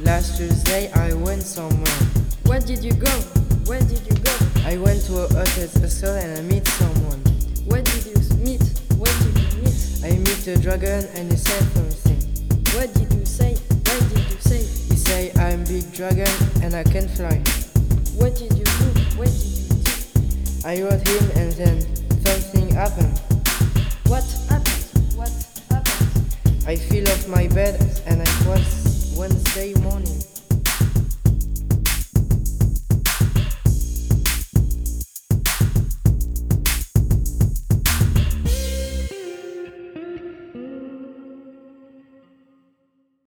Last Tuesday I went somewhere. Where did you go? Where did you go? I went to a hotel and I meet someone. Where did you meet? Where did you meet? I meet a dragon and he said something. What did you say? What did you say? He say I'm big dragon and I can fly. What did you do? What did you do? I wrote him and then something happened. What happened? What happened? I fell off my bed and it was Wednesday morning.